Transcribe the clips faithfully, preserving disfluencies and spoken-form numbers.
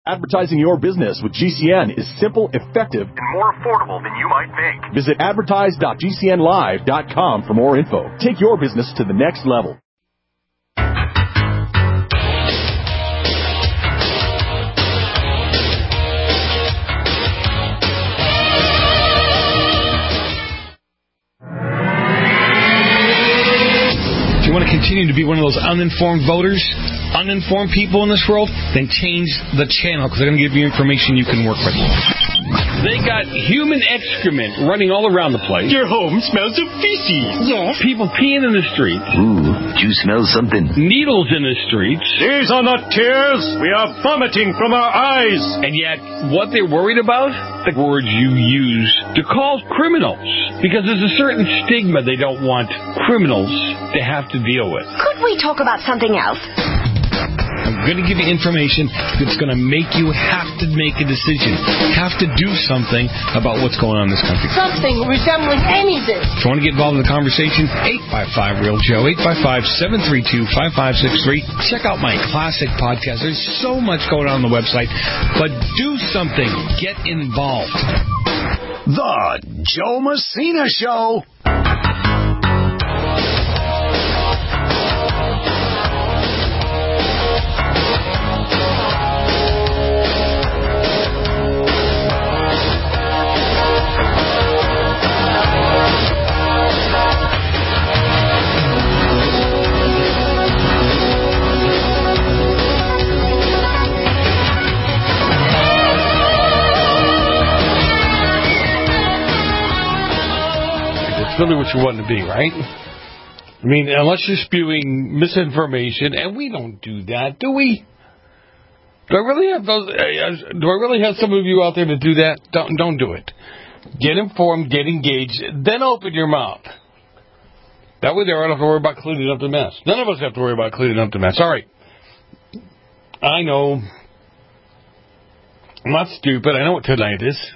Advertising your business with G C N is simple, effective, and more affordable than you might think. Visit advertise dot g c n live dot com for more info. Take your business to the next level. If you want to continue to be one of those uninformed voters, uninformed people in this world, then change the channel, because they're going to give you information you can work with. They got human excrement running all around the place. Your home smells of feces. Yes. People peeing in the streets. Ooh, do you smell something? Needles in the streets. These are not tears. We are vomiting from our eyes. And yet, what they're worried about? The words you use to call criminals. Because there's a certain stigma they don't want criminals to have to deal with. Could we talk about something else? I'm going to give you information that's going to make you have to make a decision, have to do something about what's going on in this country. Something resembling anything. If you want to get involved in the conversation, eight five five real Joe, eight five five, seven three two, five five six three. Check out my classic podcast. There's so much going on on the website, but do something. Get involved. The Joe Messina Show. Really what you want to be, right? I mean, unless you're spewing misinformation, and we don't do that, do we? Do I really have those? Do I really have some of you out there to do that? Don't don't do it. Get informed, get engaged, then open your mouth. That way, they don't have to worry about cleaning up the mess. None of us have to worry about cleaning up the mess. All right. I know. I'm not stupid. I know what tonight is.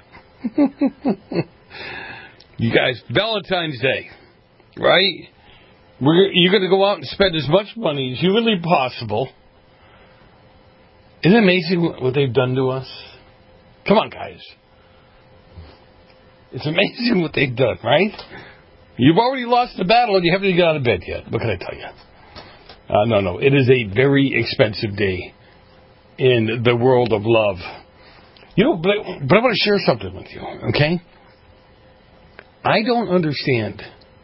You guys, Valentine's Day, right? We're, you're going to go out and spend as much money as humanly possible. Isn't it amazing what they've done to us? Come on, guys. It's amazing what they've done, right? You've already lost the battle and you haven't even got out of bed yet. What can I tell you? Uh, no, no. It is a very expensive day in the world of love. You know, but, but I want to share something with you, okay? I don't understand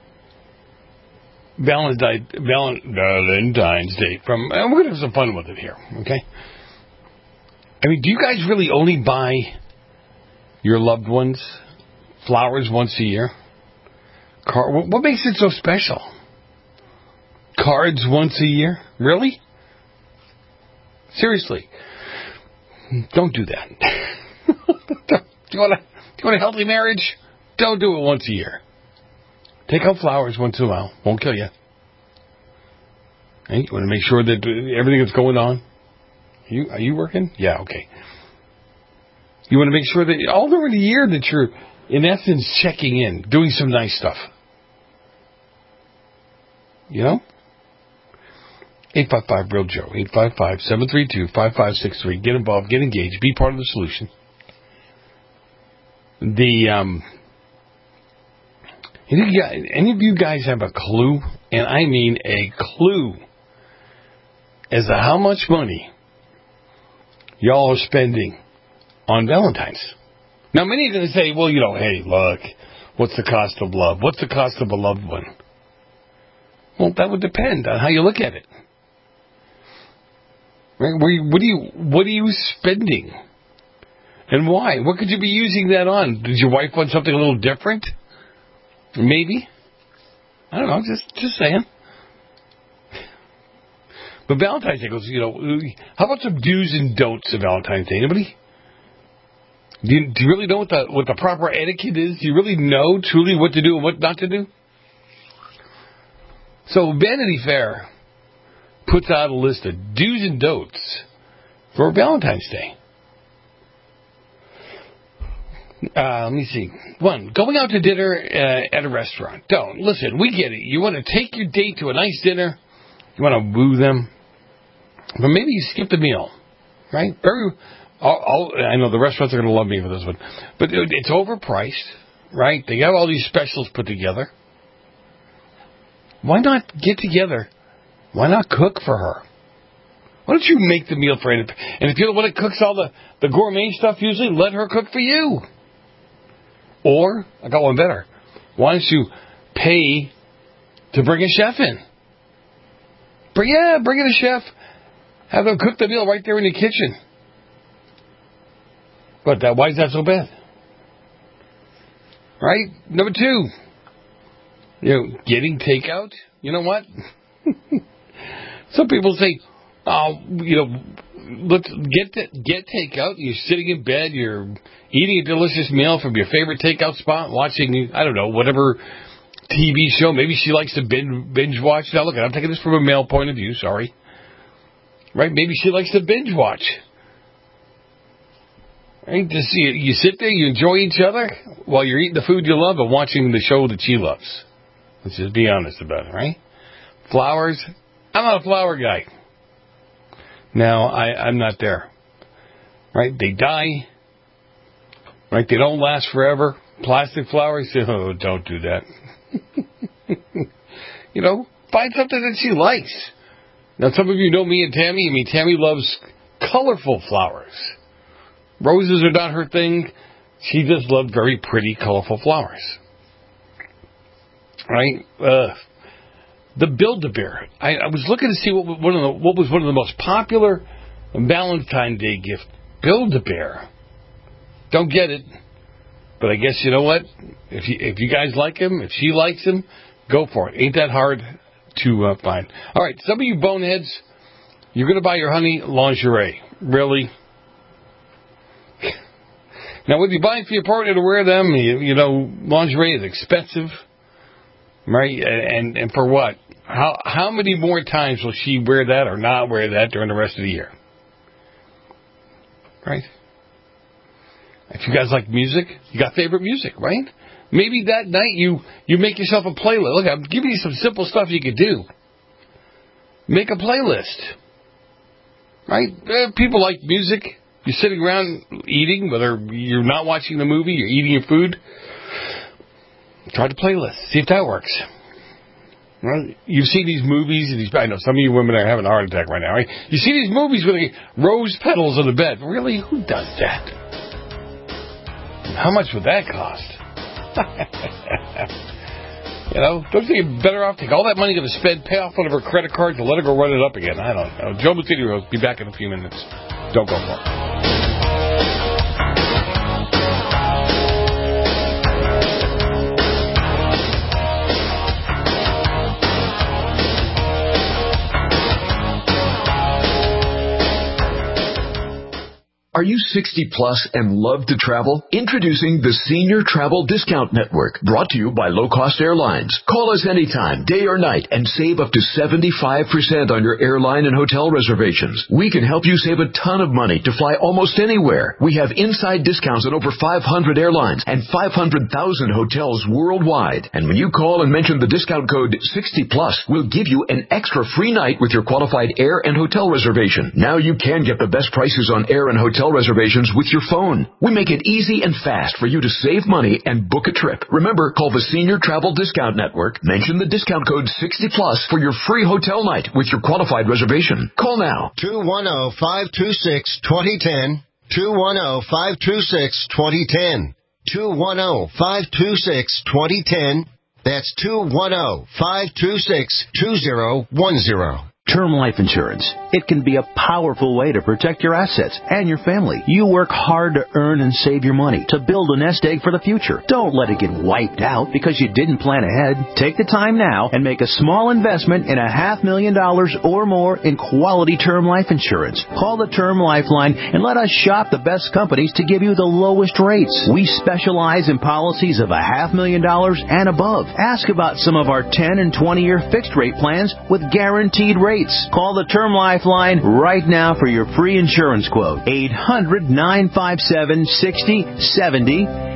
Valentine, Valentine's Day from, and we're going to have some fun with it here, okay? I mean, do you guys really only buy your loved ones flowers once a year? Car, what makes it so special? Cards once a year? Really? Seriously. Don't do that. do you want a, do you want a healthy marriage? Don't do it once a year. Take out flowers once in a while. Won't kill you. Hey, you want to make sure that everything that's going on. Are you, are you working? Yeah, okay. You want to make sure that all over the year that you're, in essence, checking in, doing some nice stuff. You know? eight five five real Joe. eight five five, seven three two, five five six three. Get involved. Get engaged. Be part of the solution. The, um... Any of you guys have a clue, and I mean a clue, as to how much money y'all are spending on Valentine's? Now, many are going to say, well, you know, hey, look, what's the cost of love? What's the cost of a loved one? Well, that would depend on how you look at it. Right? What are you, what are you spending? And why? What could you be using that on? Did your wife want something a little different? Maybe. I don't know, just just saying. But Valentine's Day goes, you know, how about some do's and don'ts of Valentine's Day? Anybody? Do you, do you really know what the what the proper etiquette is? Do you really know truly what to do and what not to do? So Vanity Fair puts out a list of do's and don'ts for Valentine's Day. Uh, let me see. One, going out to dinner uh, at a restaurant. Don't. Listen, we get it. You want to take your date to a nice dinner. You want to woo them. But maybe you skip the meal. Right? Very, All, all, I know the restaurants are going to love me for this one, but it's overpriced, right? They have all these specials put together. Why not get together? Why not cook for her? Why don't you make the meal for her? And if you're the one that cooks all the, the gourmet stuff usually, let her cook for you. Or, I got one better. Why don't you pay to bring a chef in? Bring, yeah, bring in a chef. Have them cook the meal right there in the kitchen. But that, why is that so bad? Right? Number two, you know, getting takeout. You know what? Some people say, oh, you know, let's get the, get takeout. You're sitting in bed, you're eating a delicious meal from your favorite takeout spot, watching, I don't know, whatever T V show. Maybe she likes to binge, binge watch. Now, look, I'm taking this from a male point of view, sorry. Right? Maybe she likes to binge watch. Right? Just, you, you sit there, you enjoy each other while you're eating the food you love and watching the show that she loves. Let's just be honest about it, right? Flowers. I'm not a flower guy. Now, I, I'm not there. Right? They die. Right? They don't last forever. Plastic flowers, oh, don't do that. You know, find something that she likes. Now, some of you know me and Tammy. I mean, Tammy loves colorful flowers. Roses are not her thing. She just loved very pretty, colorful flowers. Right? Uh, the Build-A-Bear. I, I was looking to see what, one of the, what was one of the most popular Valentine's Day gifts. Build-A-Bear. Don't get it. But I guess, you know what? If you, if you guys like him, if she likes him, go for it. Ain't that hard to uh, find. All right, some of you boneheads, you're going to buy your honey lingerie. Really? Now, when you're buying for your partner to wear them, you, you know, lingerie is expensive. Right? And and for what? How how many more times will she wear that or not wear that during the rest of the year? Right? If you guys like music, you got favorite music, right? Maybe that night you, you make yourself a playlist. Look, I'm giving you some simple stuff you could do. Make a playlist. Right? Eh, people like music. You're sitting around eating, whether you're not watching the movie, you're eating your food. Try the playlist. See if that works. Right? You've seen these movies, and these, I know some of you women are having a heart attack right now, right? You see these movies with the rose petals on the bed. Really? Who does that? How much would that cost? You know, don't you think you're better off take all that money you're going to spend, pay off one of her credit cards, and let her go run it up again? I don't know. Joe Massini will be back in a few minutes. Don't go for it. Are you sixty plus and love to travel? Introducing the Senior Travel Discount Network, brought to you by Low Cost Airlines. Call us anytime, day or night, and save up to seventy-five percent on your airline and hotel reservations. We can help you save a ton of money to fly almost anywhere. We have inside discounts on over five hundred airlines and five hundred thousand hotels worldwide. And when you call and mention the discount code sixty plus, we'll give you an extra free night with your qualified air and hotel reservation. Now you can get the best prices on air and hotel reservations with your phone. We make it easy and fast for you to save money and book a trip. Remember, call the Senior Travel Discount Network, mention the discount code sixty plus for your free hotel night with your qualified reservation. Call now. two one zero, five two six, two zero one zero. two one zero, five two six, two zero one zero. two one zero, five two six, two zero one zero. That's two one zero, five two six, two zero one zero. Term life insurance. It can be a powerful way to protect your assets and your family. You work hard to earn and save your money to build a nest egg for the future. Don't let it get wiped out because you didn't plan ahead. Take the time now and make a small investment in a half million dollars or more in quality term life insurance. Call the Term Lifeline and let us shop the best companies to give you the lowest rates. We specialize in policies of a half million dollars and above. Ask about some of our ten and twenty year fixed rate plans with guaranteed rates. Call the Term Lifeline right now for your free insurance quote. eight hundred, nine five seven, six zero seven zero.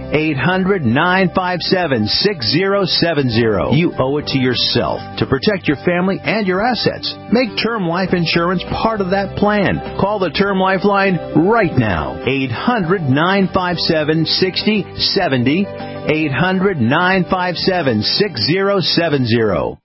eight hundred, nine five seven, six zero seven zero. You owe it to yourself to protect your family and your assets. Make term life insurance part of that plan. Call the Term Life line right now. eight hundred, nine five seven, six zero seven zero. eight hundred, nine five seven, six zero seven zero.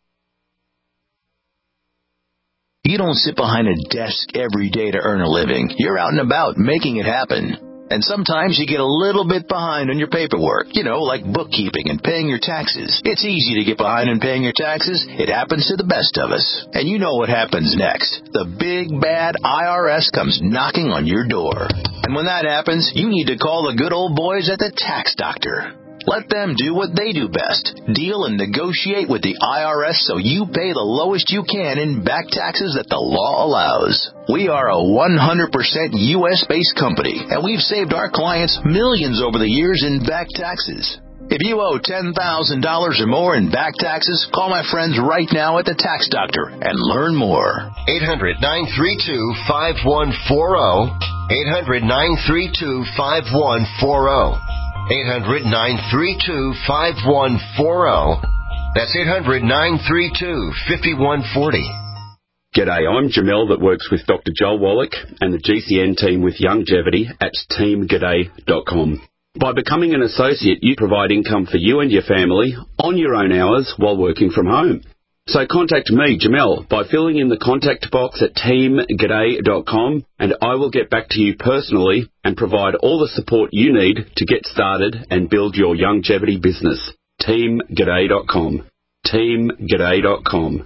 You don't sit behind a desk every day to earn a living. You're out and about making it happen. And sometimes you get a little bit behind on your paperwork, you know, like bookkeeping and paying your taxes. It's easy to get behind in paying your taxes. It happens to the best of us. And you know what happens next. The big, bad I R S comes knocking on your door. And when that happens, you need to call the good old boys at the Tax Doctor. Let them do what they do best. Deal and negotiate with the I R S so you pay the lowest you can in back taxes that the law allows. We are a one hundred percent U S-based company, and we've saved our clients millions over the years in back taxes. If you owe ten thousand dollars or more in back taxes, call my friends right now at the Tax Doctor and learn more. eight hundred, nine three two, five one four zero. eight hundred, nine three two, five one four zero. eight hundred, nine three two, five one four zero. That's eight hundred, nine three two, five one four zero. G'day, I'm Jamel that works with Doctor Joel Wallach and the G C N team with Longevity at team g'day dot com. By becoming an associate, you provide income for you and your family on your own hours while working from home. So contact me, Jamel, by filling in the contact box at team g'day dot com, and I will get back to you personally and provide all the support you need to get started and build your longevity business. team g'day dot com. team g'day dot com.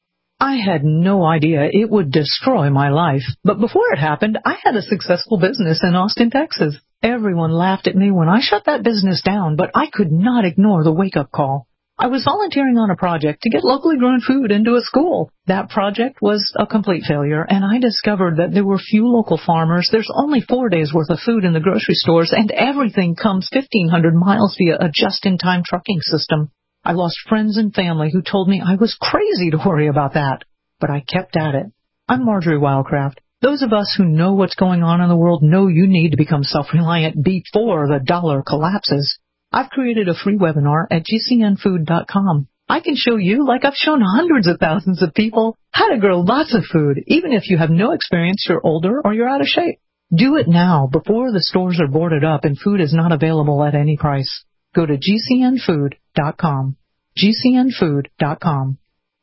I had no idea it would destroy my life, but before it happened, I had a successful business in Austin, Texas. Everyone laughed at me when I shut that business down, but I could not ignore the wake-up call. I was volunteering on a project to get locally grown food into a school. That project was a complete failure, and I discovered that there were few local farmers. There's only four days' worth of food in the grocery stores, and everything comes fifteen hundred miles via a just-in-time trucking system. I lost friends and family who told me I was crazy to worry about that, but I kept at it. I'm Marjorie Wildcraft. Those of us who know what's going on in the world know you need to become self-reliant before the dollar collapses. I've created a free webinar at G C N food dot com. I can show you, like I've shown hundreds of thousands of people, how to grow lots of food, even if you have no experience, you're older, or you're out of shape. Do it now, before the stores are boarded up and food is not available at any price. Go to G C N food dot com. G C N food dot com.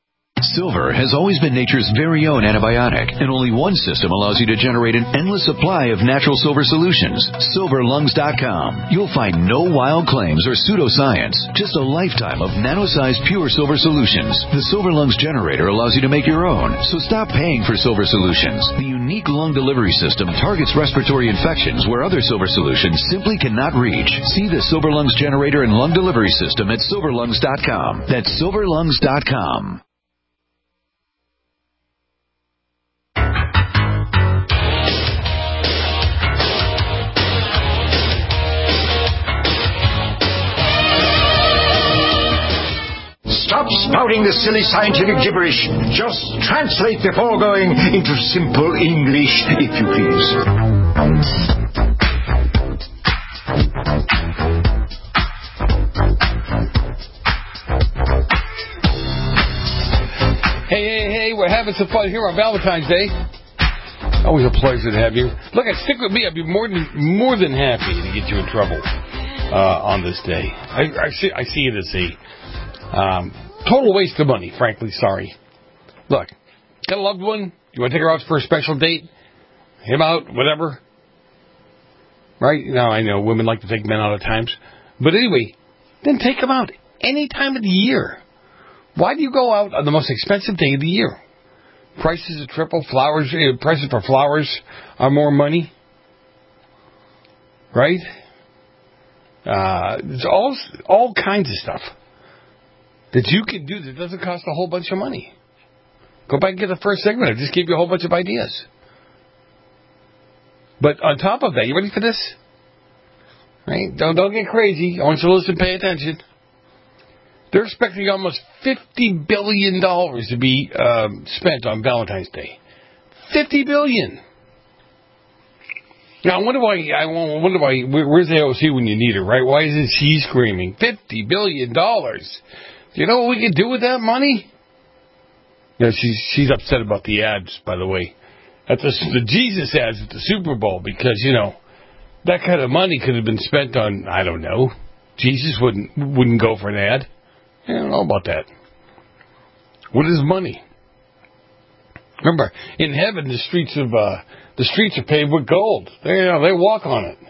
Silver has always been nature's very own antibiotic, and only one system allows you to generate an endless supply of natural silver solutions. silver lungs dot com. You'll find no wild claims or pseudoscience, just a lifetime of nano-sized pure silver solutions. The Silver Lungs generator allows you to make your own, so stop paying for silver solutions. The unique lung delivery system targets respiratory infections where other silver solutions simply cannot reach. See the Silver Lungs generator and lung delivery system at silver lungs dot com. That's silver lungs dot com. Stop spouting the silly scientific gibberish. Just translate the foregoing into simple English, if you please. Hey, hey, hey, we're having some fun here on Valentine's Day. Always a pleasure to have you. Look, stick with me. I'd be more than more than happy to get you in trouble uh, on this day. I, I see I see it as a um, total waste of money, frankly. Sorry. Look, got a loved one? You want to take her out for a special date? Him out, whatever. Right? Now, I know women like to take men out at times. But anyway, then take them out any time of the year. Why do you go out on the most expensive day of the year? Prices are triple. Flowers, uh, prices for flowers are more money. Right? Uh, there's all, all kinds of stuff that you can do that doesn't cost a whole bunch of money. Go back and get the first segment. I just gave you a whole bunch of ideas. But on top of that, you ready for this? Right? Don't, don't get crazy. I want you to listen, pay attention. They're expecting almost fifty billion dollars to be um, spent on Valentine's Day. fifty billion dollars. Now, I wonder why, I wonder why, where's the A O C when you need her, right? Why isn't she screaming, fifty billion dollars? Do you know what we could do with that money? You know, she's, she's upset about the ads, by the way. At the, the Jesus ads at the Super Bowl, because, you know, that kind of money could have been spent on, I don't know, Jesus wouldn't, wouldn't go for an ad. I don't know about that. What is money? Remember, in heaven, the streets of, uh, the streets are paved with gold. They, you know, they walk on it.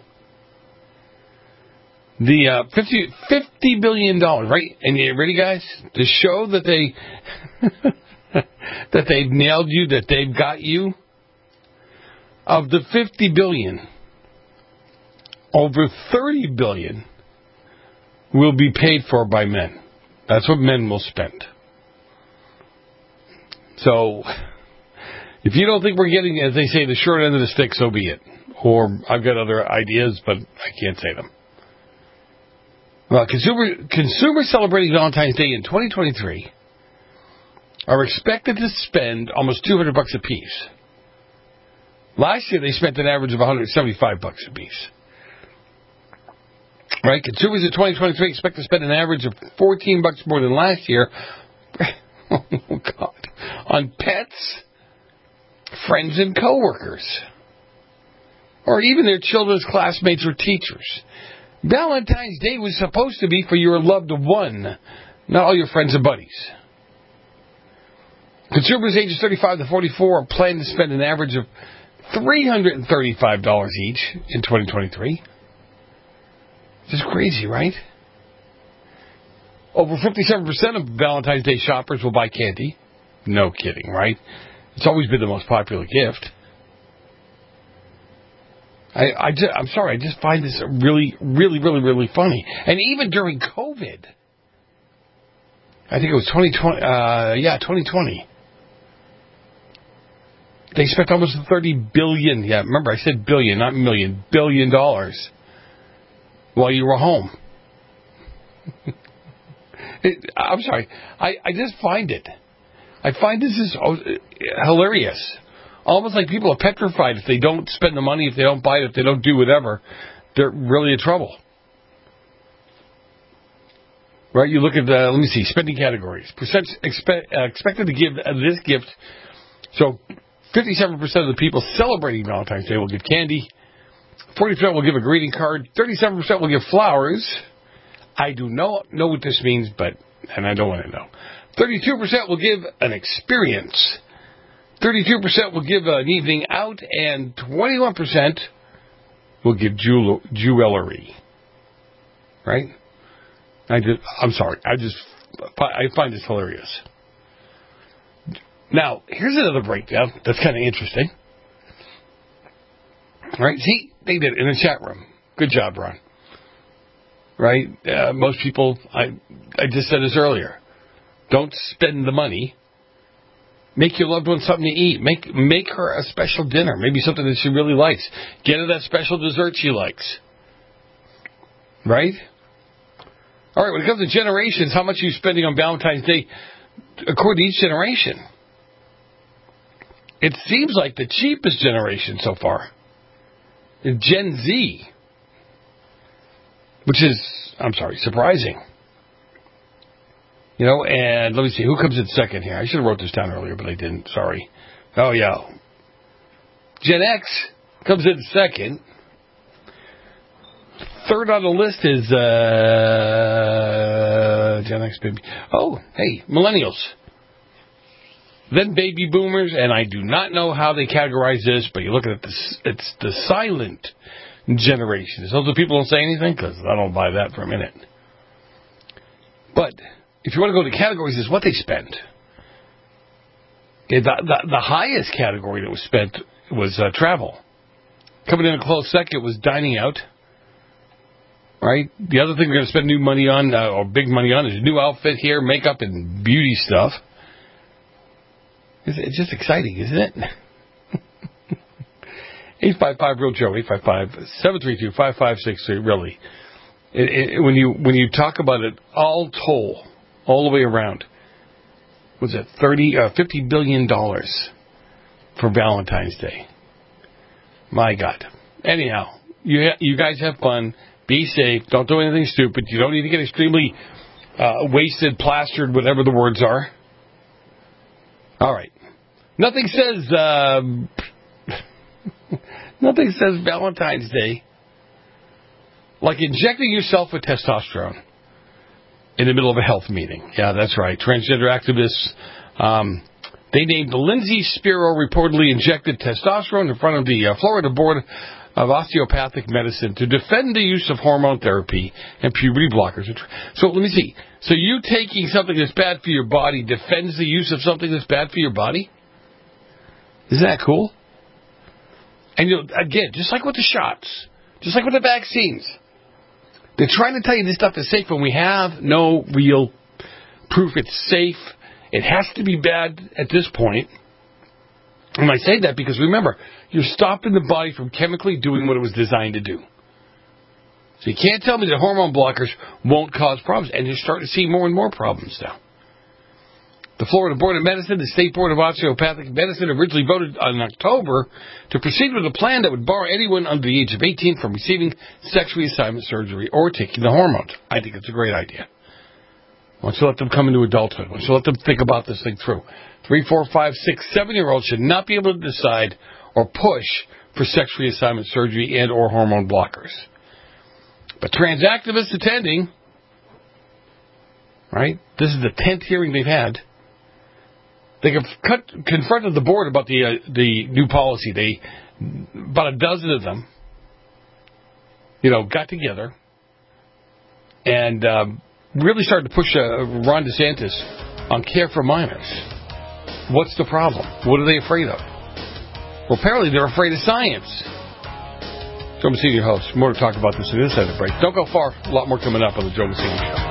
The uh, fifty, fifty billion dollars, right? And you ready, guys? To show that they that they've nailed you, that they've got you. Of the fifty billion dollars, over thirty billion dollars will be paid for by men. That's what men will spend. So, if you don't think we're getting, as they say, the short end of the stick, so be it. Or I've got other ideas, but I can't say them. Well, consumer, consumers celebrating Valentine's Day in twenty twenty-three are expected to spend almost two hundred bucks a piece. Last year, they spent an average of one hundred seventy-five bucks a piece. Right? Consumers in twenty twenty-three expect to spend an average of fourteen bucks more than last year. Oh, God. On pets, friends, and coworkers. Or even their children's classmates or teachers. Valentine's Day was supposed to be for your loved one, not all your friends and buddies. Consumers ages thirty-five to forty-four are planning to spend an average of three hundred thirty-five dollars each in twenty twenty-three. Just crazy, right? Over fifty-seven percent of Valentine's Day shoppers will buy candy. No kidding, right? It's always been the most popular gift. I, I just, I'm sorry, I just find this really, really, really, really funny. And even during COVID, I think it was twenty twenty, uh, yeah, twenty twenty, they spent almost thirty billion dollars, yeah, remember I said billion, not million, billion dollars while you were home. it, I'm sorry, I, I just find it. I find this is hilarious. Almost like people are petrified if they don't spend the money, if they don't buy it, if they don't do whatever, they're really in trouble. Right? You look at, the, let me see, spending categories. Percent expect, uh, expected to give uh, this gift. So fifty-seven percent of the people celebrating Valentine's Day will give candy. forty percent will give a greeting card. thirty-seven percent will give flowers. I do not know what this means, but, and I don't want to know. thirty-two percent will give an experience. thirty-two percent will give an evening out, and twenty-one percent will give jewel- jewelry. Right? I just, I'm sorry. I just, I find this hilarious. Now, here's another breakdown that's kind of interesting. Right? See, they did it in the chat room. Good job, Ron. Right? Uh, most people, I, I just said this earlier. Don't spend the money. Make your loved one something to eat. Make make her a special dinner. Maybe something that she really likes. Get her that special dessert she likes. Right? All right, when it comes to generations, how much are you spending on Valentine's Day according to each generation? It seems like the cheapest generation so far is Gen Z. Which is, I'm sorry, surprising. You know, and let me see, who comes in second here? I should have wrote this down earlier, but I didn't. Sorry. Oh, yeah. Gen X comes in second. Third on the list is uh, Gen X, baby. Oh, hey, millennials. Then baby boomers, and I do not know how they categorize this, but you look at this, it's the silent generation. Those are people who don't say anything, because I don't buy that for a minute. But if you want to go to categories, is what they spend. Okay, the, the, the highest category that was spent was uh, travel. Coming in a close second was dining out. Right? The other thing we're going to spend new money on, uh, or big money on, is new outfit here, makeup, and beauty stuff. It's, it's just exciting, isn't it? eight five five real Joe, eight five five, seven three two, five five six three, really. It, it, when you when you talk about it all told, all the way around, was it thirty, uh, fifty billion dollars for Valentine's Day? My God. Anyhow, you ha- you guys have fun. Be safe. Don't do anything stupid. You don't need to get extremely uh, wasted, plastered, whatever the words are. All right. Nothing says uh, nothing says Valentine's Day like injecting yourself with testosterone in the middle of a health meeting. Yeah, that's right. Transgender activists, um, they named Lindsay Spiro reportedly injected testosterone in front of the uh, Florida Board of Osteopathic Medicine to defend the use of hormone therapy and puberty blockers. So let me see. So you taking something that's bad for your body defends the use of something that's bad for your body? Isn't that cool? And you know, again, just like with the shots, just like with the vaccines, they're trying to tell you this stuff is safe when we have no real proof it's safe. It has to be bad at this point. And I say that because, remember, you're stopping the body from chemically doing what it was designed to do. So you can't tell me that hormone blockers won't cause problems. And you're starting to see more and more problems now. The Florida Board of Medicine, the State Board of Osteopathic Medicine, originally voted in October to proceed with a plan that would bar anyone under the age of eighteen from receiving sex reassignment surgery or taking the hormones. I think it's a great idea. Once you let them come into adulthood, once you let them think about this thing through. Three, four, five, six, seven-year-olds should not be able to decide or push for sex reassignment surgery and or hormone blockers. But trans activists attending, right, this is the tenth hearing they've had, they cut, confronted the board about the uh, the new policy. They, about a dozen of them, you know, got together and um, really started to push uh, Ron DeSantis on care for minors. What's the problem? What are they afraid of? Well, apparently they're afraid of science. Joe Messina, your host. More to talk about this in this side of the break. Don't go far. A lot more coming up on the Joe Messina Show.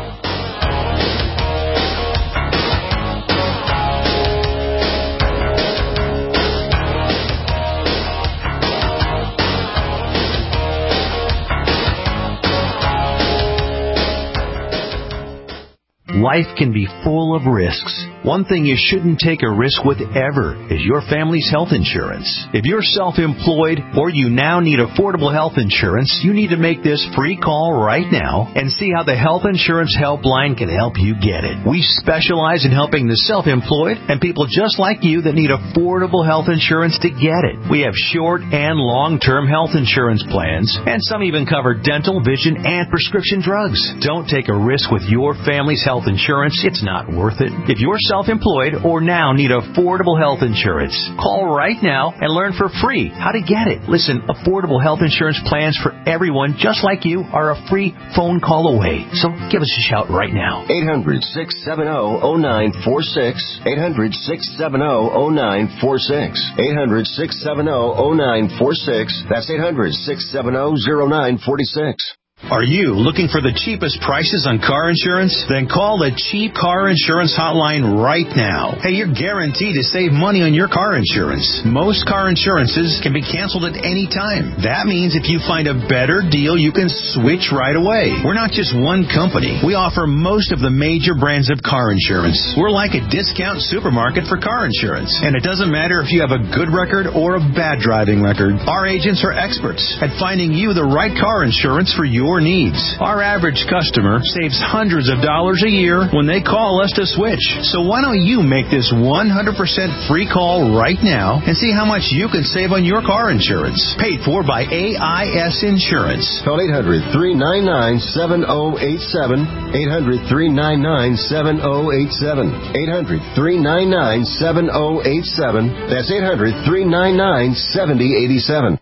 Life can be full of risks. One thing you shouldn't take a risk with ever is your family's health insurance. If you're self-employed or you now need affordable health insurance, you need to make this free call right now and see how the Health Insurance Helpline can help you get it. We specialize in helping the self-employed and people just like you that need affordable health insurance to get it. We have short and long-term health insurance plans, and some even cover dental, vision, and prescription drugs. Don't take a risk with your family's health insurance. It's not worth it. If you're self-employed or now need affordable health insurance, call right now and learn for free how to get it. Listen, affordable health insurance plans for everyone just like you are a free phone call away. So give us a shout right now. eight hundred, six seven zero, zero nine four six. eight hundred, six seven zero, zero nine four six. eight hundred, six seven zero, zero nine four six. That's eight hundred, six seven zero, zero nine four six. Are you looking for the cheapest prices on car insurance? Then call the Cheap Car Insurance Hotline right now. Hey, you're guaranteed to save money on your car insurance. Most car insurances can be canceled at any time. That means if you find a better deal, you can switch right away. We're not just one company. We offer most of the major brands of car insurance. We're like a discount supermarket for car insurance. And it doesn't matter if you have a good record or a bad driving record. Our agents are experts at finding you the right car insurance for your needs. Our average customer saves hundreds of dollars a year when they call us to switch. So why don't you make this one hundred percent free call right now and see how much you can save on your car insurance. Paid for by A I S Insurance. Call eight hundred, three nine nine, seven zero eight seven. eight hundred, three nine nine, seven zero eight seven. eight hundred, three nine nine, seven zero eight seven. That's eight hundred, three nine nine, seven zero eight seven.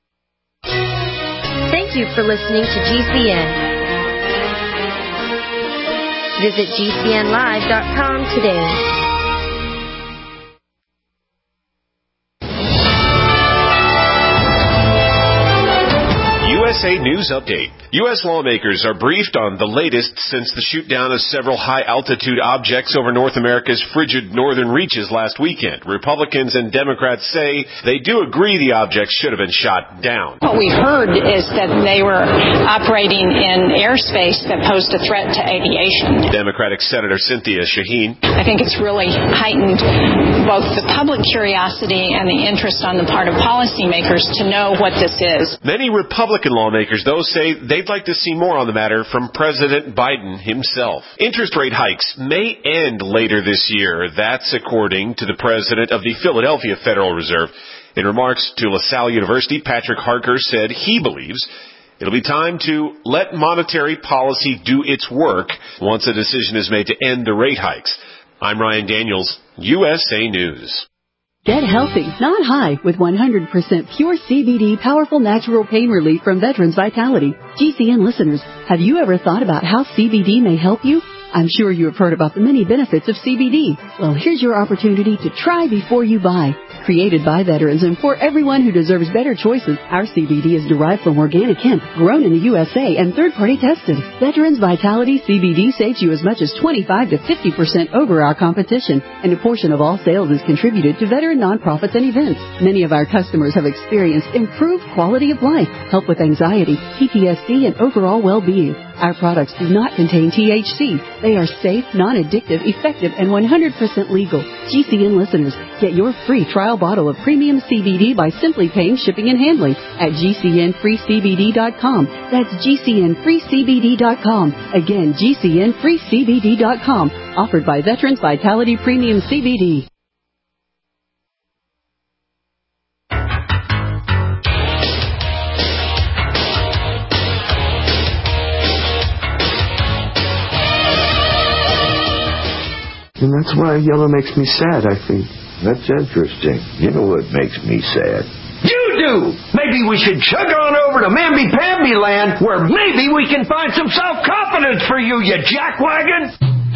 Thank you for listening to G C N. Visit G C N live dot com today. U S A News Update. U S lawmakers are briefed on the latest since the shoot-down of several high-altitude objects over North America's frigid northern reaches last weekend. Republicans and Democrats say they do agree the objects should have been shot down. What we've heard is that they were operating in airspace that posed a threat to aviation. Democratic Senator Cynthia Shaheen. I think it's really heightened both the public curiosity and the interest on the part of policymakers to know what this is. Many Republican lawmakers, though, say they'd like to see more on the matter from President Biden himself. Interest rate hikes may end later this year. That's according to the president of the Philadelphia Federal Reserve. In remarks to LaSalle University, Patrick Harker said he believes it'll be time to let monetary policy do its work once a decision is made to end the rate hikes. I'm Ryan Daniels, U S A News. Get healthy, not high, with one hundred percent pure C B D powerful natural pain relief from Veterans Vitality. G C N listeners, have you ever thought about how C B D may help you? I'm sure you have heard about the many benefits of C B D. Well, here's your opportunity to try before you buy. Created by veterans and for everyone who deserves better choices, our C B D is derived from organic hemp, grown in the U S A and third-party tested. Veterans Vitality C B D saves you as much as twenty-five to fifty percent over our competition, and a portion of all sales is contributed to veteran nonprofits and events. Many of our customers have experienced improved quality of life, help with anxiety, P T S D, and overall well-being. Our products do not contain T H C. They are safe, non-addictive, effective, and one hundred percent legal. G C N listeners, get your free trial bottle of premium C B D by simply paying shipping and handling at G C N free C B D dot com. That's G C N free C B D dot com. Again, G C N free C B D dot com. Offered by Veterans Vitality Premium C B D. And that's why yellow makes me sad, I think. That's interesting. You know what makes me sad? You do! Maybe we should chug on over to Mamby-Pamby land, where maybe we can find some self-confidence for you, you jackwagon!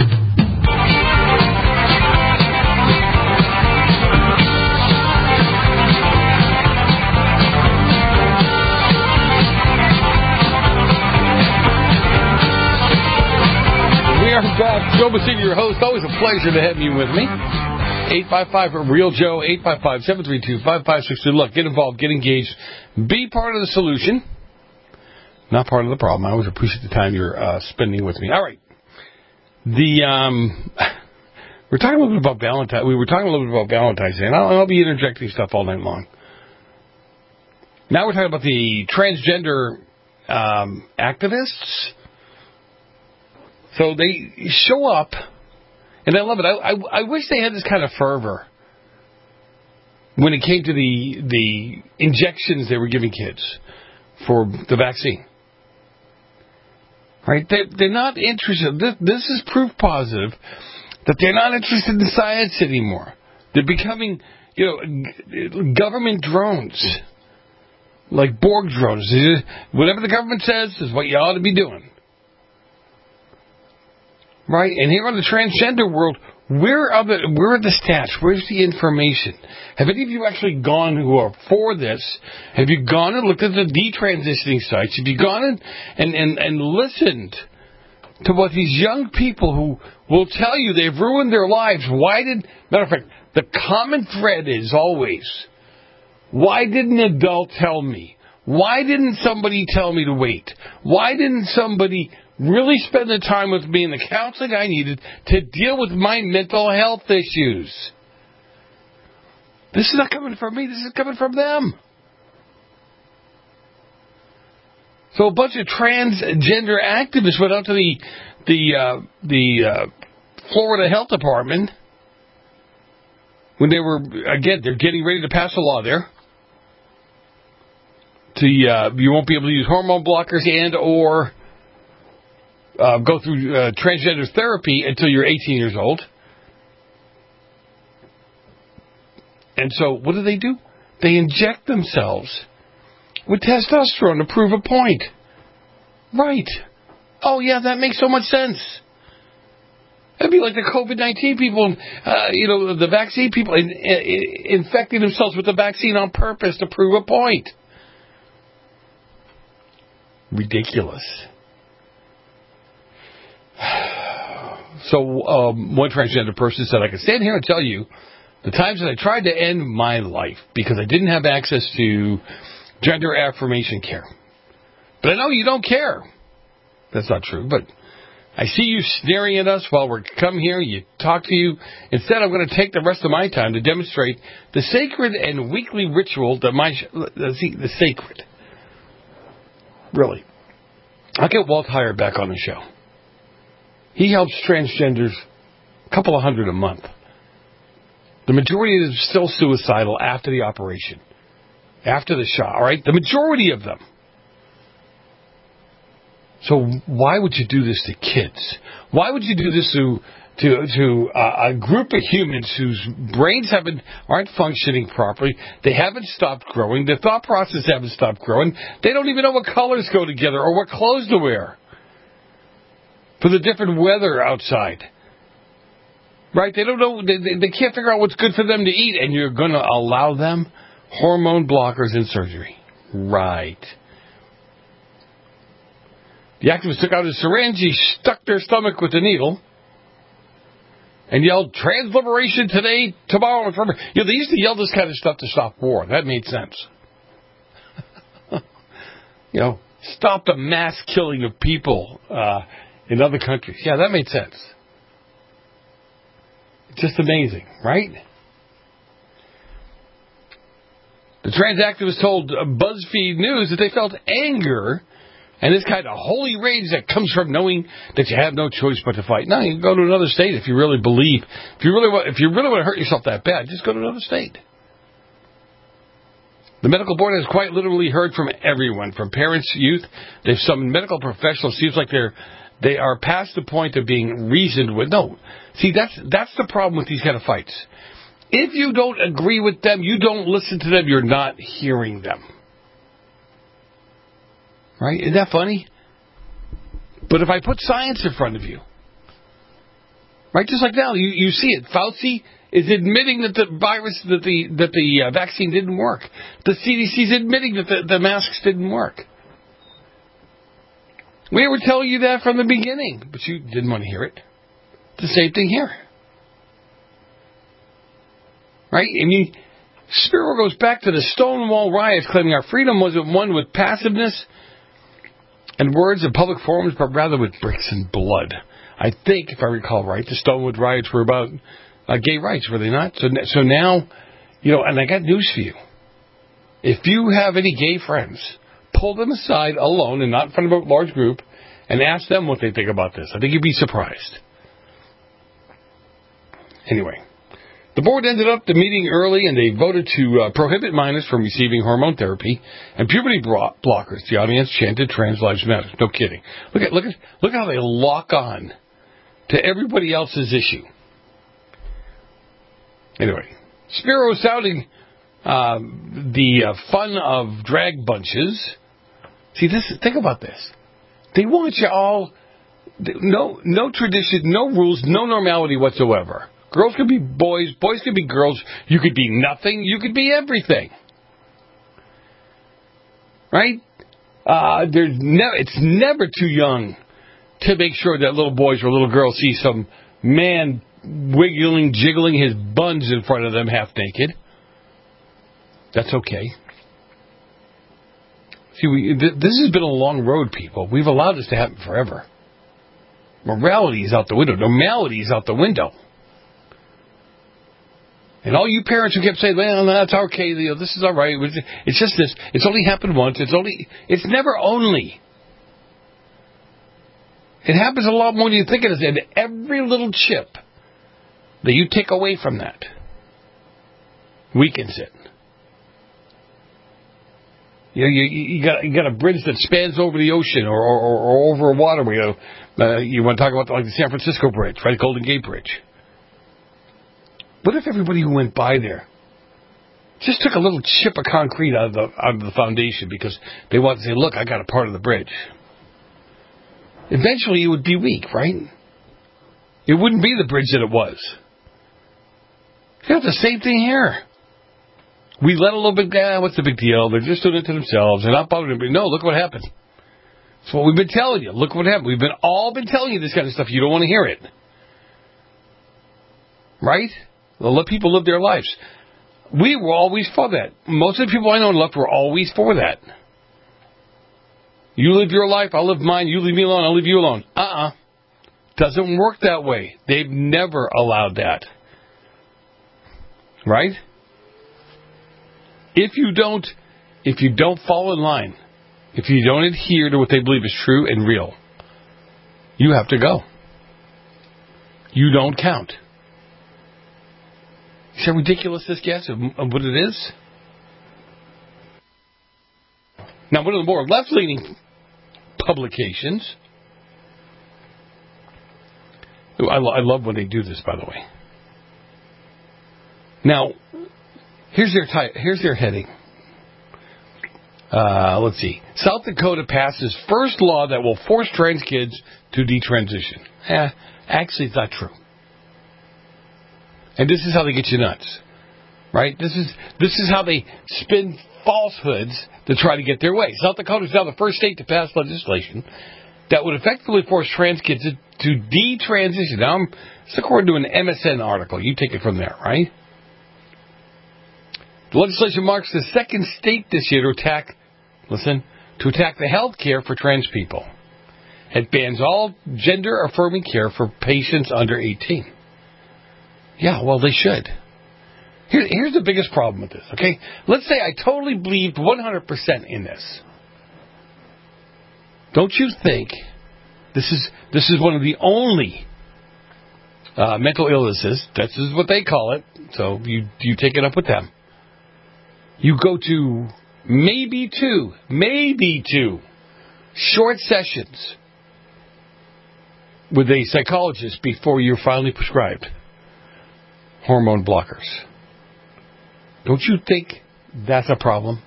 Back. Joe Messina, your host. Always a pleasure to have you with me. eight five five Real Joe, eight five five, seven three two, five five six two. Look, get involved, get engaged, be part of the solution, not part of the problem. I always appreciate the time you're uh, spending with me. All right. The um, we're talking a little bit about Valentine's. We were talking a little bit about Valentine's Day, and I'll, I'll be interjecting stuff all night long. Now we're talking about the transgender um, activists. So they show up, and I love it. I, I, I wish they had this kind of fervor when it came to the the injections they were giving kids for the vaccine. Right? They're, they're not interested. This, this is proof positive that they're not interested in science anymore. They're becoming, you know, government drones, like Borg drones. Whatever the government says is what you ought to be doing. Right, and here on the transgender world, where are the where are the stats? Where's the information? Have any of you actually gone who are for this? Have you gone and looked at the detransitioning sites? Have you gone and, and, and, and listened to what these young people who will tell you they've ruined their lives? Why did, matter of fact, the common thread is always, why didn't an adult tell me? Why didn't somebody tell me to wait? Why didn't somebody really spend the time with me and the counseling I needed to deal with my mental health issues? This is not coming from me. This is coming from them. So a bunch of transgender activists went out to the the uh, the uh, Florida Health Department when they were, again, they're getting ready to pass a law there. To uh, you won't be able to use hormone blockers and or Uh, go through uh, transgender therapy until you're eighteen years old. And so what do they do? They inject themselves with testosterone to prove a point. Right. Oh, yeah, that makes so much sense. It'd be like the COVID nineteen people, uh, you know, the vaccine people in, in, infecting themselves with the vaccine on purpose to prove a point. Ridiculous. So um, one transgender person said, I can stand here and tell you the times that I tried to end my life because I didn't have access to gender affirmation care. But I know you don't care. That's not true, but I see you staring at us while we come here, you talk to you. Instead, I'm going to take the rest of my time to demonstrate the sacred and weekly ritual that my, the, the sacred. Really. I'll get Walt Heyer back on the show. He helps transgenders a couple of hundred a month. The majority of them still suicidal after the operation, after the shot, all right? The majority of them. So why would you do this to kids? Why would you do this to to to uh, a group of humans whose brains haven't aren't functioning properly? They haven't stopped growing. Their thought process haven't stopped growing. They don't even know what colors go together or what clothes to wear for the different weather outside. Right? They don't know. They, they, they can't figure out what's good for them to eat, and you're going to allow them hormone blockers and surgery. Right. The activist took out his syringe, he stuck their stomach with the needle, and yelled, trans liberation today, tomorrow, and forever. You know, they used to yell this kind of stuff to stop war. That made sense. You know, stop the mass killing of people uh, in other countries. Yeah, that made sense. It's just amazing, right? The trans activist told BuzzFeed News that they felt anger and this kind of holy rage that comes from knowing that you have no choice but to fight. No, you can go to another state if you really believe. If you really want, if you really want to hurt yourself that bad, just go to another state. The medical board has quite literally heard from everyone, from parents, youth. They've summoned medical professionals. Seems like they're they are past the point of being reasoned with. No, see that's that's the problem with these kind of fights. If you don't agree with them, you don't listen to them. You're not hearing them. Right? Isn't that funny? But if I put science in front of you, right, just like now, you, you see it. Fauci is admitting that the virus, that the that the uh, vaccine didn't work. The C D C is admitting that the, the masks didn't work. We were telling you that from the beginning, but you didn't want to hear it. It's the same thing here. Right? I mean, Spiro goes back to the Stonewall riots, claiming our freedom wasn't won with passiveness and words in public forums, but rather with bricks and blood. I think, if I recall right, the Stonewall riots were about uh, gay rights, were they not? So, so now, you know, and I got news for you. If you have any gay friends, pull them aside alone and not in front of a large group and ask them what they think about this. I think you'd be surprised. Anyway, the board ended up the meeting early, and they voted to uh, prohibit minors from receiving hormone therapy and puberty blockers. The audience chanted "Trans Lives Matter." No kidding. Look at look at look at how they lock on to everybody else's issue. Anyway, Spiro sounding uh, the uh, fun of drag bunches. See, this. Think about this. They want you all no no tradition, no rules, no normality whatsoever. Girls could be boys, boys could be girls, you could be nothing, you could be everything. Right? Uh, there's ne- it's never too young to make sure that little boys or little girls see some man wiggling, jiggling his buns in front of them half naked. That's okay. See, we, th- this has been a long road, people. We've allowed this to happen forever. Morality is out the window. Normality is out the window. And all you parents who kept saying, well, that's okay, you know, this is all right. It's just this. It's only happened once. It's only. It's never only. It happens a lot more than you think it is. And every little chip that you take away from that weakens it. You know, you, you got you got a bridge that spans over the ocean or, or, or over a waterway. You know, uh, you want to talk about like the San Francisco Bridge, right? Golden Gate Bridge. What if everybody who went by there just took a little chip of concrete out of the out of the foundation because they want to say, look, I got a part of the bridge? Eventually it would be weak, right? It wouldn't be the bridge that it was. You know, the same thing here. We let a little bit, ah, what's the big deal? They're just doing it to themselves. They're not bothering anybody. No, look what happened. That's what we've been telling you. Look what happened. We've been all been telling you this kind of stuff. You don't want to hear it. Right? Well, let people live their lives. We were always for that. Most of the people I know and left were always for that. You live your life, I'll live mine. You leave me alone, I'll leave you alone. Uh-uh. Doesn't work that way. They've never allowed that. Right? If you don't, if you don't fall in line, if you don't adhere to what they believe is true and real, you have to go. You don't count. See how ridiculous this gets of, of what it is? Now, one of the more left-leaning publications, I, lo- I love when they do this, by the way. Now, here's their ti- here's their heading. Uh, let's see. South Dakota passes first law that will force trans kids to detransition. Eh, actually, it's not true. And this is how they get you nuts, right? This is this is how they spin falsehoods to try to get their way. South Dakota is now the first state to pass legislation that would effectively force trans kids to, to detransition. Now, I'm, it's according to an M S N article. You take it from there, right? The legislation marks the second state this year to attack, listen, to attack the health care for trans people. It bans all gender-affirming care for patients under eighteen. Yeah, well, they should. Here, here's the biggest problem with this, okay? Let's say I totally believed one hundred percent in this. Don't you think this is this is one of the only uh, mental illnesses, this is what they call it, so you, you take it up with them. You go to maybe two, maybe two short sessions with a psychologist before you're finally prescribed hormone blockers. Don't you think that's a problem?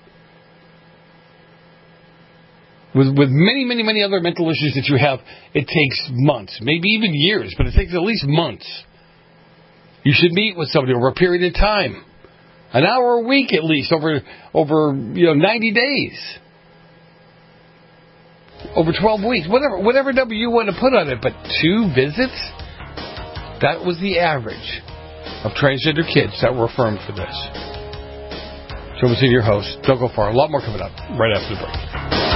With with many, many, many other mental issues that you have, it takes months, maybe even years, but it takes at least months. You should meet with somebody over a period of time. An hour a week at least, over over you know ninety days. Over twelve weeks. Whatever whatever number you want to put on it, but two visits? That was the average of transgender kids that were affirmed for this. Joe Messina, your host. Don't go far. A lot more coming up right after the break.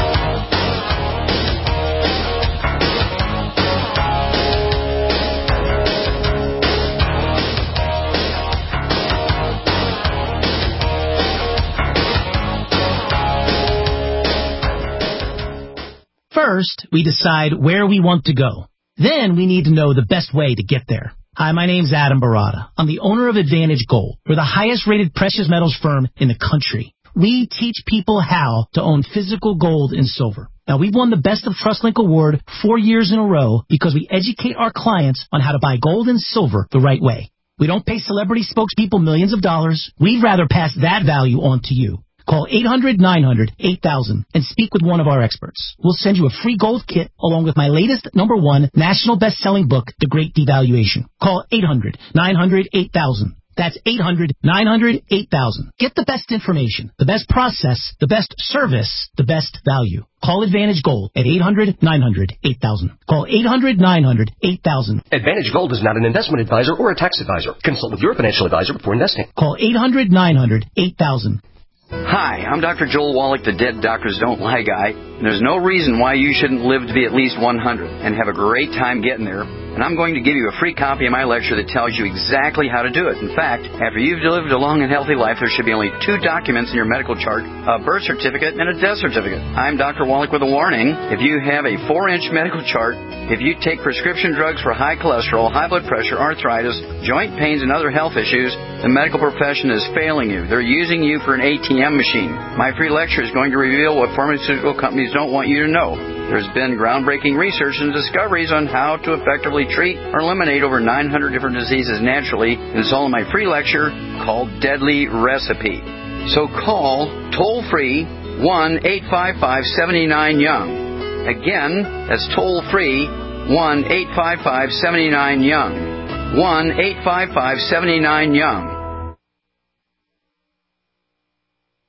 First, we decide where we want to go. Then we need to know the best way to get there. Hi, my name's Adam Barada. I'm the owner of Advantage Gold. We're the highest rated precious metals firm in the country. We teach people how to own physical gold and silver. Now, we've won the Best of TrustLink Award four years in a row because we educate our clients on how to buy gold and silver the right way. We don't pay celebrity spokespeople millions of dollars. We'd rather pass that value on to you. Call eight hundred nine hundred eight thousand and speak with one of our experts. We'll send you a free gold kit along with my latest number one national best-selling book, The Great Devaluation. Call eight hundred nine hundred eight thousand. That's eight hundred nine hundred eight thousand. Get the best information, the best process, the best service, the best value. Call Advantage Gold at eight hundred nine hundred eight thousand. Call eight hundred nine hundred eight thousand. Advantage Gold is not an investment advisor or a tax advisor. Consult with your financial advisor before investing. Call eight hundred nine hundred eight thousand. Hi, I'm Doctor Joel Wallach, the Dead Doctors Don't Lie guy. There's no reason why you shouldn't live to be at least one hundred and have a great time getting there. And I'm going to give you a free copy of my lecture that tells you exactly how to do it. In fact, after you've lived a long and healthy life, there should be only two documents in your medical chart, a birth certificate and a death certificate. I'm Doctor Wallach with a warning. If you have a four-inch medical chart, if you take prescription drugs for high cholesterol, high blood pressure, arthritis, joint pains, and other health issues, the medical profession is failing you. They're using you for an A T M machine. My free lecture is going to reveal what pharmaceutical companies don't want you to know. There's been groundbreaking research and discoveries on how to effectively treat or eliminate over nine hundred different diseases naturally, and it's all in my free lecture called Deadly Recipe. So call toll-free one eight five five seven nine young. Again, that's toll-free one eight five five seven nine young. one eight five five seven nine young.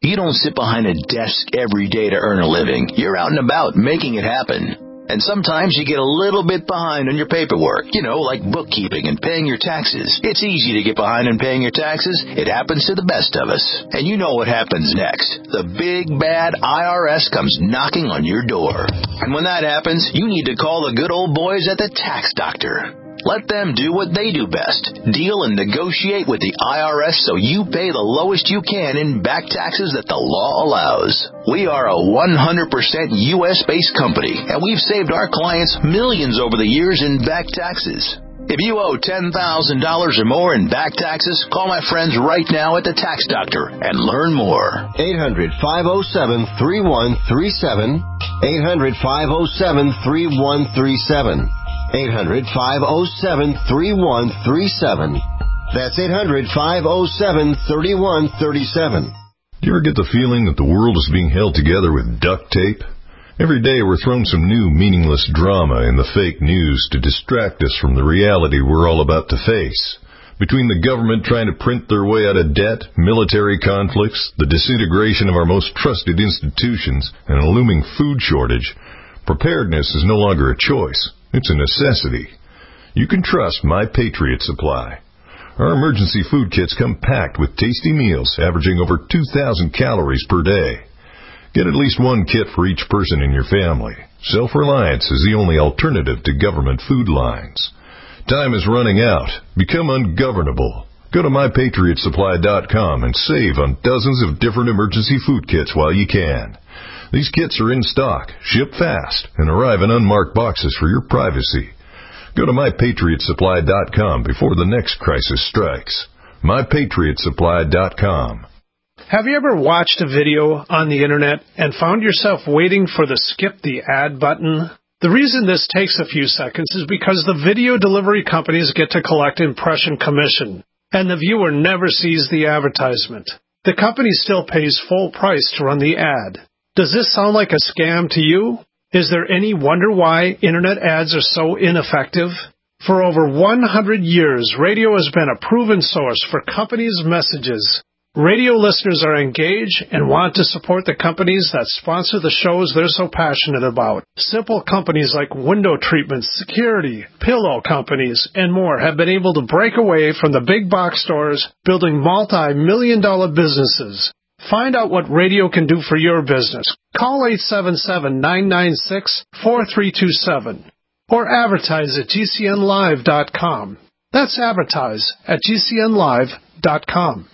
You don't sit behind a desk every day to earn a living. You're out and about making it happen. And sometimes you get a little bit behind on your paperwork, you know, like bookkeeping and paying your taxes. It's easy to get behind on paying your taxes. It happens to the best of us. And you know what happens next. The big, bad I R S comes knocking on your door. And when that happens, you need to call the good old boys at the Tax Doctor. Let them do what they do best. Deal and negotiate with the I R S so you pay the lowest you can in back taxes that the law allows. We are a one hundred percent U S-based company, and we've saved our clients millions over the years in back taxes. If you owe ten thousand dollars or more in back taxes, call my friends right now at the Tax Doctor and learn more. eight hundred, five oh seven, three one three seven. eight hundred, five oh seven, three one three seven. eight hundred, five oh seven, three one three seven. That's eight hundred, five oh seven, three one three seven. Do you ever get the feeling that the world is being held together with duct tape? Every day we're thrown some new meaningless drama in the fake news to distract us from the reality we're all about to face. Between the government trying to print their way out of debt, military conflicts, the disintegration of our most trusted institutions, and a looming food shortage, preparedness is no longer a choice. It's a necessity. You can trust My Patriot Supply. Our emergency food kits come packed with tasty meals averaging over two thousand calories per day. Get at least one kit for each person in your family. Self-reliance is the only alternative to government food lines. Time is running out. Become ungovernable. Go to my patriot supply dot com and save on dozens of different emergency food kits while you can. These kits are in stock, ship fast, and arrive in unmarked boxes for your privacy. Go to my patriot supply dot com before the next crisis strikes. my patriot supply dot com. Have you ever watched a video on the internet and found yourself waiting for the skip the ad button? The reason this takes a few seconds is because the video delivery companies get to collect impression commission, and the viewer never sees the advertisement. The company still pays full price to run the ad. Does this sound like a scam to you? Is there any wonder why internet ads are so ineffective? For over one hundred years, radio has been a proven source for companies' messages. Radio listeners are engaged and want to support the companies that sponsor the shows they're so passionate about. Simple companies like window treatments, security, pillow companies, and more have been able to break away from the big box stores, building multi-million dollar businesses. Find out what radio can do for your business. Call eight seven seven, nine nine six, four three two seven or advertise at G C N live dot com. That's advertise at G C N live dot com.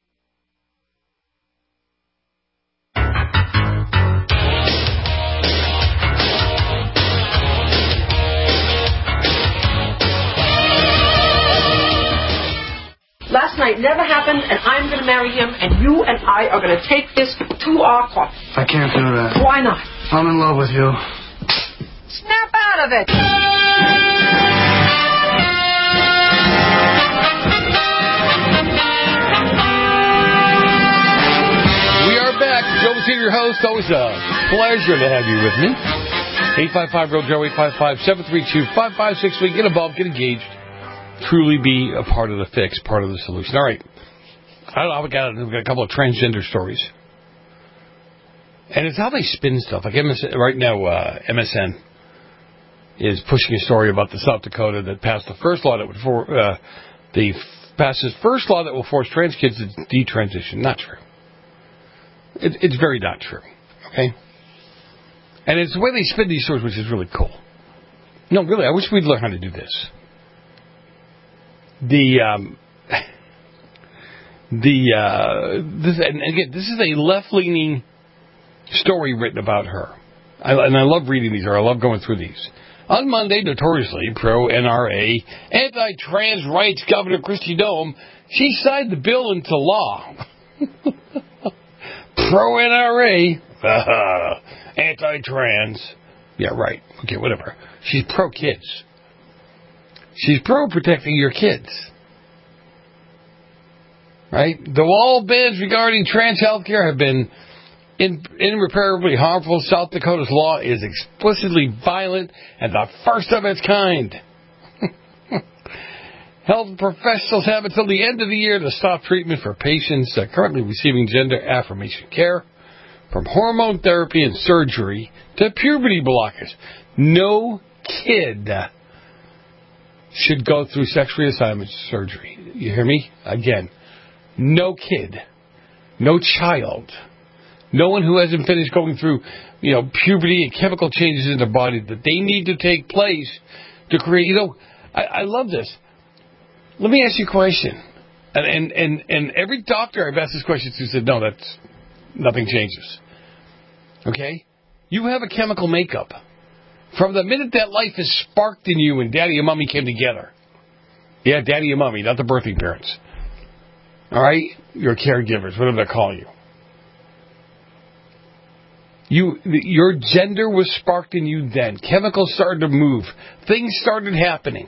Last night never happened, and I'm going to marry him, and you and I are going to take this to our court. I can't do that. Why not? I'm in love with you. Snap out of it! We are back. Joe Messina, your host. Always a pleasure to have you with me. eight five five, real Joe, eight five five, seven three two, five five six three. Get involved, get engaged. Truly be a part of the fix, part of the solution. All right. I don't know, I've got, I've got a couple of transgender stories. And it's how they spin stuff. Like M S N, right now, uh, M S N is pushing a story about the South Dakota that passed the first law that would for, uh, the passed its first law that will force trans kids to detransition. Not true. It, it's very not true. Okay? And it's the way they spin these stories, which is really cool. No, really, I wish we'd learn how to do this. The, um, the, uh, this, and again, this is a left-leaning story written about her. I, and I love reading these, or I love going through these. On Monday, notoriously pro-N R A, anti-trans rights Governor Kristi Noem, she signed the bill into law. Pro-N R A, anti-trans. Yeah, right. Okay, whatever. She's pro-kids. She's pro-protecting your kids. Right? Though all bans regarding trans health care have been in, irreparably harmful, South Dakota's law is explicitly violent and the first of its kind. Health professionals have until the end of the year to stop treatment for patients uh, currently receiving gender affirmation care, from hormone therapy and surgery to puberty blockers. No kid should go through sex reassignment surgery. You hear me? Again, no kid, no child, no one who hasn't finished going through, you know, puberty and chemical changes in their body that they need to take place to create, you know, I, I love this. Let me ask you a question. And, and, and, and every doctor I've asked this question to said, no, that's, nothing changes. Okay? You have a chemical makeup. From the minute that life is sparked in you and daddy and mommy came together. Yeah, daddy and mommy, not the birthing parents. All right? Your caregivers, whatever they call you. You, your gender was sparked in you then. Chemicals started to move. Things started happening.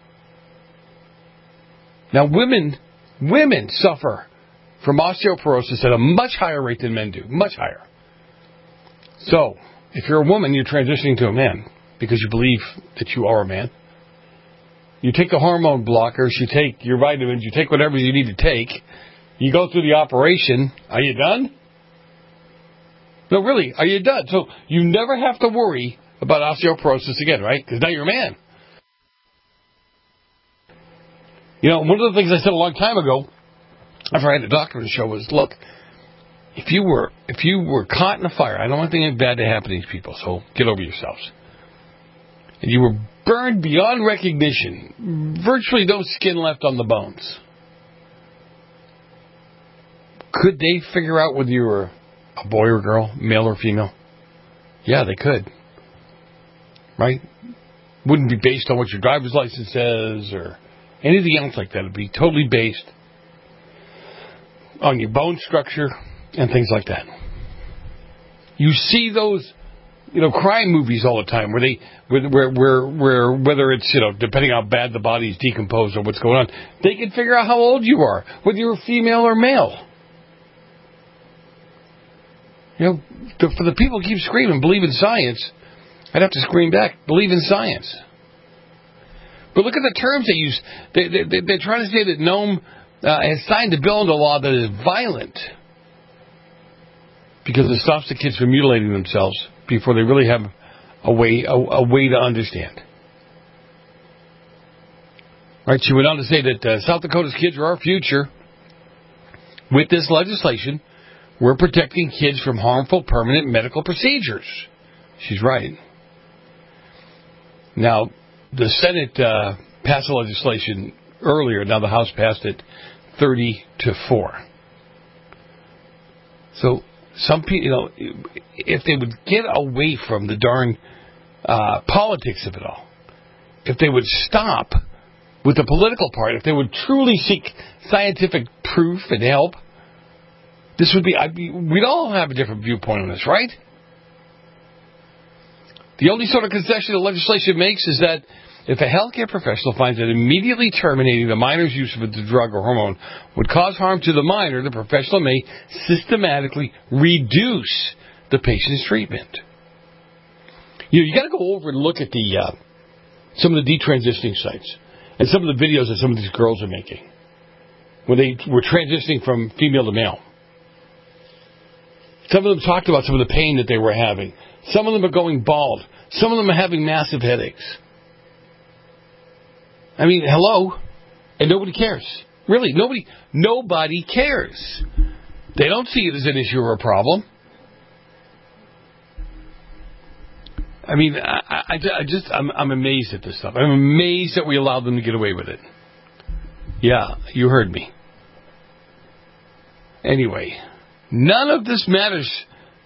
Now, women, women suffer from osteoporosis at a much higher rate than men do. Much higher. So, if you're a woman, you're transitioning to a man because you believe that you are a man. You take the hormone blockers, you take your vitamins, you take whatever you need to take. You go through the operation. Are you done? No, really, are you done? So, you never have to worry about osteoporosis again, right? Because now you're a man. You know, one of the things I said a long time ago, after I had a doctor on the show, was, look, if you were if you were caught in a fire, I don't want anything bad to happen to these people, so get over yourselves. And you were burned beyond recognition, virtually no skin left on the bones. Could they figure out whether you were a boy or girl, male or female? Yeah, they could. Right? Wouldn't be based on what your driver's license says or anything else like that. It'd be totally based on your bone structure and things like that. You see those, you know, crime movies all the time where they, where, where, where, where whether it's, you know, depending how bad the body is decomposed or what's going on, they can figure out how old you are, whether you're female or male. You know, the, for the people who keep screaming, believe in science, I'd have to scream back, believe in science. But look at the terms they use. They, they, they're trying to say that Nome uh, has signed a bill into law that is violent because it stops the kids from mutilating themselves before they really have a way a, a way to understand. Right? She went on to say that uh, South Dakota's kids are our future. With this legislation, we're protecting kids from harmful permanent medical procedures. She's right. Now, the Senate uh, passed the legislation earlier. Now the House passed it thirty to four. So some people, you know, if they would get away from the darn uh, politics of it all, if they would stop with the political part, if they would truly seek scientific proof and help, this would be, I'd be we'd all have a different viewpoint on this, right? The only sort of concession the legislation makes is that if a healthcare professional finds that immediately terminating the minor's use of the drug or hormone would cause harm to the minor, the professional may systematically reduce the patient's treatment. You know, you got to go over and look at the uh, some of the detransitioning sites and some of the videos that some of these girls are making when they were transitioning from female to male. Some of them talked about some of the pain that they were having. Some of them are going bald. Some of them are having massive headaches. I mean, hello? And nobody cares. Really, nobody nobody cares. They don't see it as an issue or a problem. I mean, I, I, I just, I'm, I'm amazed at this stuff. I'm amazed that we allowed them to get away with it. Yeah, you heard me. Anyway, none of this matters.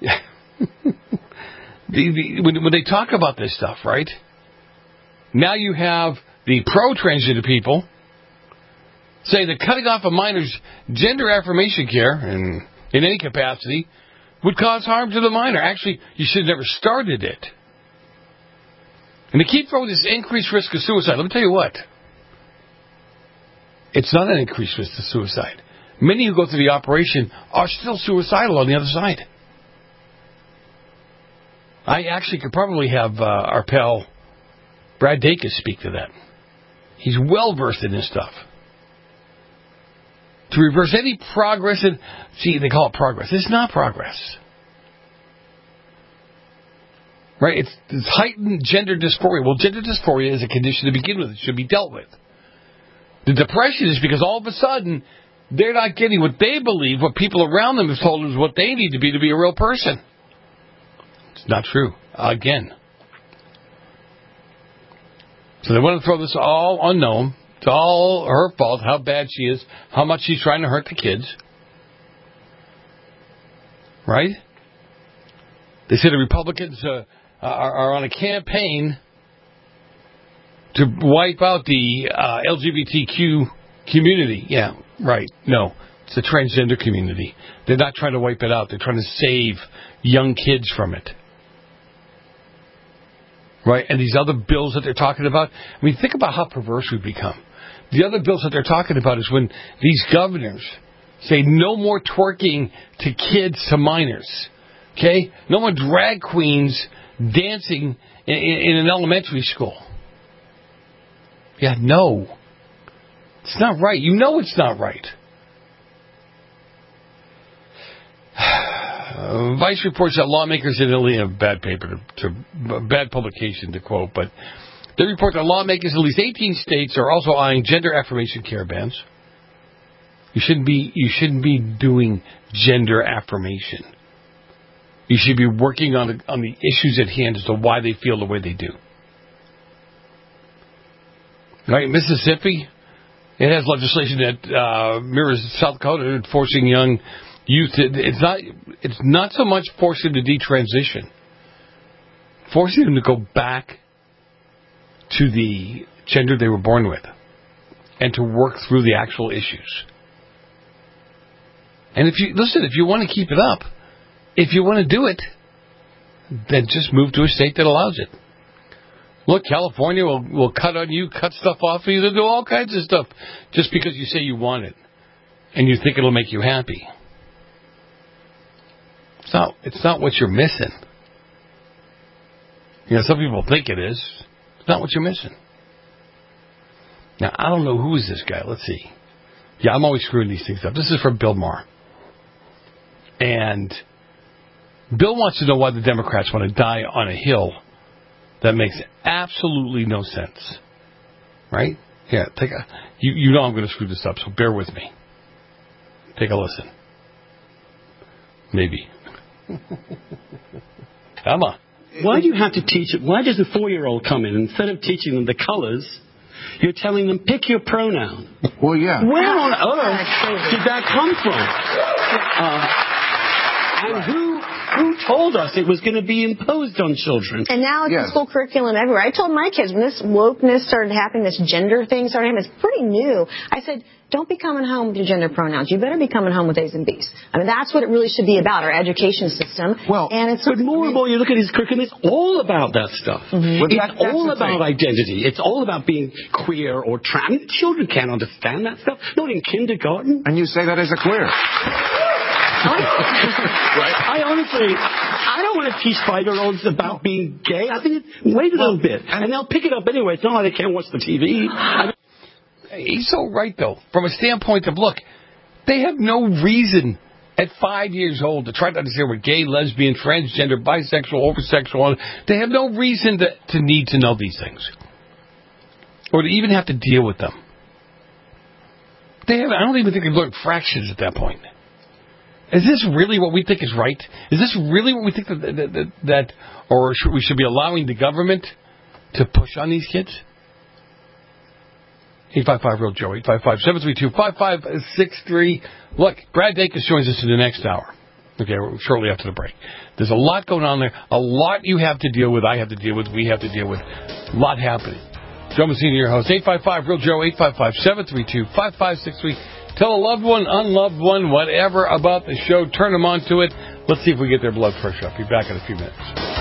The, the, when, when they talk about this stuff, right? Now you have the pro-transgender people say that cutting off a minor's gender affirmation care in, in any capacity would cause harm to the minor. Actually, you should have never started it. And they keep throwing this increased risk of suicide. Let me tell you what. It's not an increased risk of suicide. Many who go through the operation are still suicidal on the other side. I actually could probably have uh, our pal Brad Dacus speak to that. He's well versed in this stuff. To reverse any progress in, see, they call it progress. It's not progress. Right? It's, it's heightened gender dysphoria. Well, gender dysphoria is a condition to begin with. It should be dealt with. The depression is because all of a sudden they're not getting what they believe, what people around them have told them is what they need to be to be a real person. It's not true. Again. So they want to throw this all unknown. It's all her fault, how bad she is, how much she's trying to hurt the kids. Right? They say the Republicans uh, are, are on a campaign to wipe out the uh, L G B T Q community. Yeah, right. No, it's the transgender community. They're not trying to wipe it out. They're trying to save young kids from it. Right? And these other bills that they're talking about, I mean, think about how perverse we've become. The other bills that they're talking about is when these governors say no more twerking to kids, to minors. Okay? No more drag queens dancing in, in, in an elementary school. Yeah, no. It's not right. You know it's not right. Uh, Vice reports that lawmakers in Italy have bad paper to, to bad publication to quote, but they report that lawmakers in at least eighteen states are also eyeing gender affirmation care bans. You shouldn't be you shouldn't be doing gender affirmation. You should be working on the, on the issues at hand as to why they feel the way they do. Right, Mississippi, it has legislation that uh, mirrors South Dakota, forcing young youth. To, it's not. It's not so much forcing them to detransition, forcing them to go back to the gender they were born with, and to work through the actual issues. And if you listen, if you want to keep it up, if you want to do it, then just move to a state that allows it. Look, California will, will cut on you, cut stuff off for you. They'll do all kinds of stuff just because you say you want it and you think it'll make you happy. It's not, it's not what you're missing. You know, some people think it is. It's not what you're missing. Now, I don't know who is this guy. Let's see. Yeah, I'm always screwing these things up. This is from Bill Maher. And Bill wants to know why the Democrats want to die on a hill that makes absolutely no sense. Right? Yeah, take a, you, you know I'm going to screw this up, so bear with me. Take a listen. Maybe. Come on. Why do you have to teach it? Why does a four-year-old come in, instead of teaching them the colors, you're telling them, pick your pronoun? Well, yeah. Where on earth did that come from? Uh, and who who told us it was going to be imposed on children? And now it's yes. the school curriculum everywhere. I told my kids when this wokeness started happening, this gender thing started happening, it's pretty new. I said, don't be coming home with your gender pronouns. You better be coming home with A's and B's. I mean, that's what it really should be about, our education system. Well, and it's but more and more you look at his curriculum, it's all about that stuff. Mm-hmm. Well, it's that, all about thing. identity. It's all about being queer or trans. I mean, children can't understand that stuff. Not in kindergarten. And you say that as a queer. Right. I honestly, I don't want to teach five-year-olds about being gay. I think, wait a little bit. And they'll pick it up anyway. It's not like they can't watch the T V. I mean, he's so right, though, from a standpoint of, look, they have no reason at five years old to try to understand what gay, lesbian, transgender, bisexual, homosexual, they have no reason to, to need to know these things. Or to even have to deal with them. They have, I don't even think they've learned fractions at that point. Is this really what we think is right? Is this really what we think that, that, that, that or should, we should be allowing the government to push on these kids? eight five five real Joe, eight five five, seven three two, five five six three. Look, Brad Dacus joins us in the next hour. Okay, shortly after the break. There's a lot going on there. A lot you have to deal with, I have to deal with, we have to deal with. A lot happening. Joe Messina, your host. eight five five real Joe, eight five five, seven three two, five five six three. Tell a loved one, unloved one, whatever about the show. Turn them on to it. Let's see if we get their blood pressure up. Be back in a few minutes.